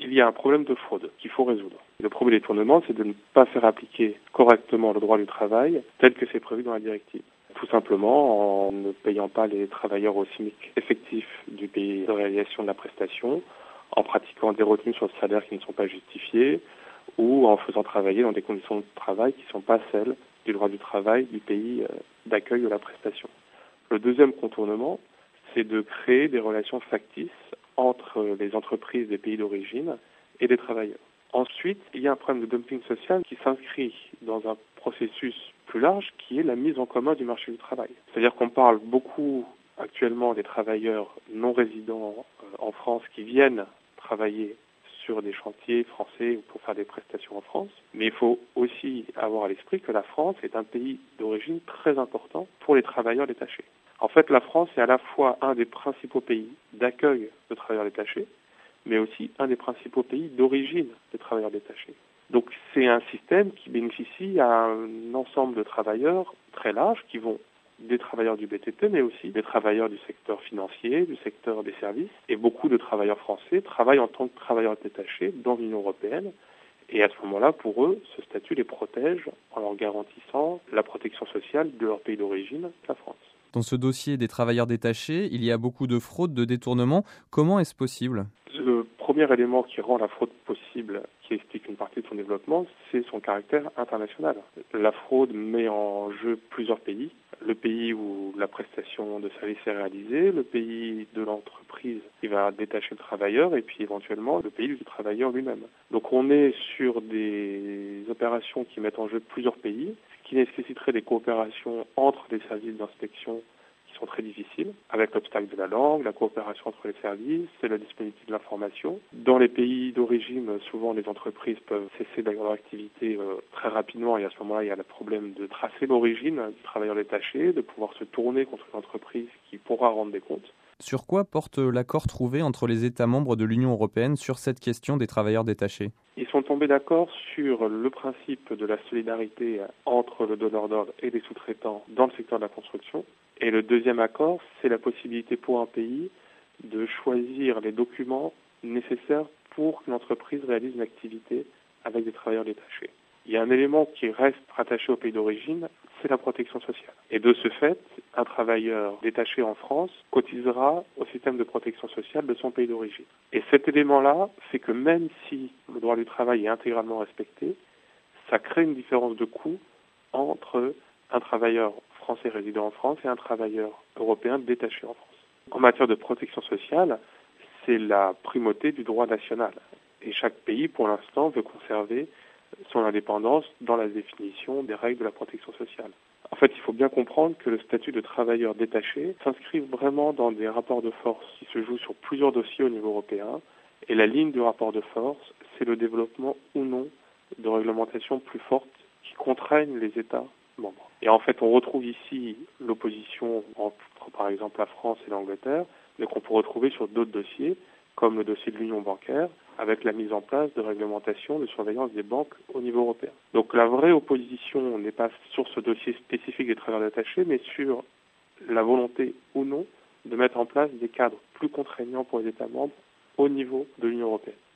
il y a un problème de fraude qu'il faut résoudre. Le premier détournement, c'est de ne pas faire appliquer correctement le droit du travail tel que c'est prévu dans la directive. Tout simplement en ne payant pas les travailleurs au SMIC effectif du pays de réalisation de la prestation, en pratiquant des retenues sur le salaire qui ne sont pas justifiées, ou en faisant travailler dans des conditions de travail qui ne sont pas celles du droit du travail du pays d'accueil de la prestation. Le deuxième contournement, c'est de créer des relations factices entre les entreprises des pays d'origine et des travailleurs. Ensuite, il y a un problème de dumping social qui s'inscrit dans un processus plus large qui est la mise en commun du marché du travail. C'est-à-dire qu'on parle beaucoup actuellement des travailleurs non résidents en France qui viennent travailler sur des chantiers français ou pour faire des prestations en France. Mais il faut aussi avoir à l'esprit que la France est un pays d'origine très important pour les travailleurs détachés. En fait, la France est à la fois un des principaux pays d'accueil de travailleurs détachés, mais aussi un des principaux pays d'origine des travailleurs détachés. Donc c'est un système qui bénéficie à un ensemble de travailleurs très large qui vont des travailleurs du BTP, mais aussi des travailleurs du secteur financier, du secteur des services. Et beaucoup de travailleurs français travaillent en tant que travailleurs détachés dans l'Union européenne. Et à ce moment-là, pour eux, ce statut les protège en leur garantissant la protection sociale de leur pays d'origine, la France. Dans ce dossier des travailleurs détachés, il y a beaucoup de fraudes, de détournements. Comment est-ce possible ? Le premier élément qui rend la fraude possible, qui explique une partie de son développement, c'est son caractère international. La fraude met en jeu plusieurs pays. Le pays où la prestation de service est réalisée, le pays de l'entreprise qui va détacher le travailleur et puis éventuellement le pays du travailleur lui-même. Donc on est sur des opérations qui mettent en jeu plusieurs pays, qui nécessiterait des coopérations entre les services d'inspection qui sont très difficiles, avec l'obstacle de la langue, la coopération entre les services et la disponibilité de l'information. Dans les pays d'origine, souvent les entreprises peuvent cesser leur activité très rapidement et à ce moment-là, il y a le problème de tracer l'origine du travailleur détaché, de pouvoir se tourner contre une entreprise qui pourra rendre des comptes. Sur quoi porte l'accord trouvé entre les États membres de l'Union européenne sur cette question des travailleurs détachés ? Ils sont tombés d'accord sur le principe de la solidarité entre le donneur d'ordre et les sous-traitants dans le secteur de la construction. Et le deuxième accord, c'est la possibilité pour un pays de choisir les documents nécessaires pour qu'une entreprise réalise une activité avec des travailleurs détachés. Il y a un élément qui reste rattaché au pays d'origine, c'est la protection sociale. Et de ce fait, un travailleur détaché en France cotisera au système de protection sociale de son pays d'origine. Et cet élément-là fait que même si le droit du travail est intégralement respecté, ça crée une différence de coût entre un travailleur français résidant en France et un travailleur européen détaché en France. En matière de protection sociale, c'est la primauté du droit national. Et chaque pays, pour l'instant, veut conserver son indépendance dans la définition des règles de la protection sociale. En fait, il faut bien comprendre que le statut de travailleur détaché s'inscrit vraiment dans des rapports de force qui se jouent sur plusieurs dossiers au niveau européen. Et la ligne du rapport de force, c'est le développement ou non de réglementations plus fortes qui contraignent les États membres. Et en fait, on retrouve ici l'opposition entre, par exemple, la France et l'Angleterre, mais qu'on peut retrouver sur d'autres dossiers, comme le dossier de l'union bancaire, avec la mise en place de réglementations de surveillance des banques au niveau européen. Donc la vraie opposition n'est pas sur ce dossier spécifique des travailleurs détachés, mais sur la volonté ou non de mettre en place des cadres plus contraignants pour les États membres au niveau de l'Union européenne.